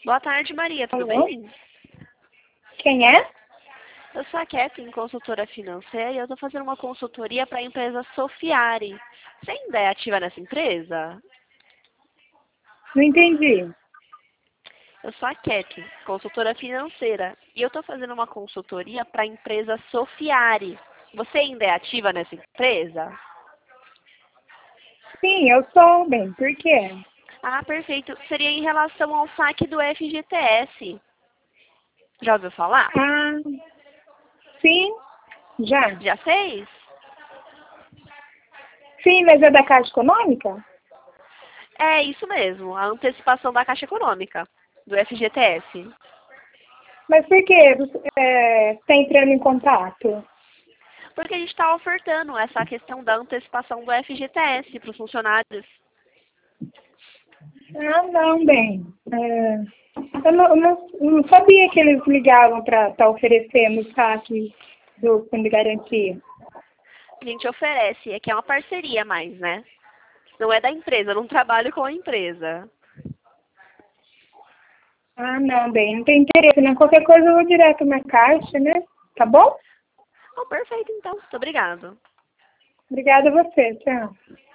Boa tarde, Maria. Tudo Alô? bem? Quem é? Eu sou a Kathleen, consultora financeira, e eu estou fazendo uma consultoria para a empresa Sofiari. Você ainda é ativa nessa empresa? Não entendi. Eu sou a Kathleen, consultora financeira, e eu estou fazendo uma consultoria para a empresa Sofiari. Você ainda é ativa nessa empresa? Sim, eu sou, bem. Por quê? Ah, perfeito. Seria em relação ao saque do FGTS. Já ouviu falar? Ah, sim, já. Já fez? Sim, mas é da Caixa Econômica? É isso mesmo, a antecipação da Caixa Econômica, do FGTS. Mas por que você está entrando em contato? Porque a gente está ofertando essa questão da antecipação do FGTS para os funcionários. Ah, não, bem. Eu não sabia que eles ligavam para estar oferecendo o saque do Fundo de Garantia. A gente oferece, é que é uma parceria mais, né? Não é da empresa, eu não trabalho com a empresa. Ah, não, bem, não tem interesse, não. Qualquer coisa eu vou direto na Caixa, né? Tá bom? Oh, perfeito, então. Muito obrigado. Obrigada a você, tchau.